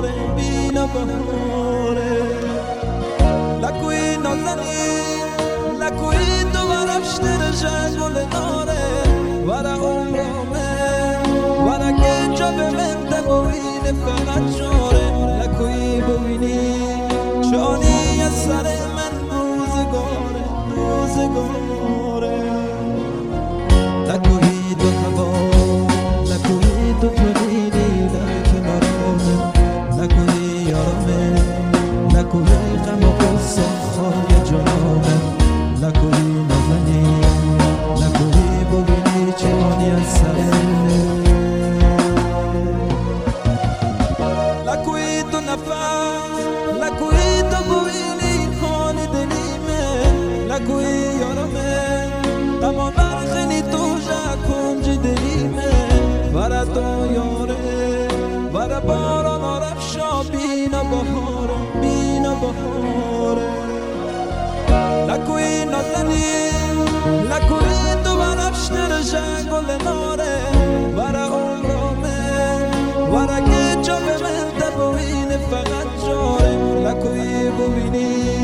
بهاره بینا بهاره لکوی نازنی لکوی تو برشتر جنگل ناره ورا عمرامه ورا که جا به من دبوین فقط جاره لکوی ببینی چانی از سر من روزگاره روزگاره لکوی تو هوا لکوی تو پرینی در کنارم لکوی یارمه لکوی غم و قصه خواهی جانم لکوی نازنی لکوی ببینی چانی از سر لکوی تو نفس لکوی تو ببینی حال دلیمه لکوی یارمه تمام خیلی تو کنج دلیمه برا تو یاره برا باران آرفشا بینا بهاره بینا بهاره لکوی نازنی لکوی تو برشتر جنگل ناره برا عمرامه برا که جا به من دبوین فقط جاره لکوی ببینی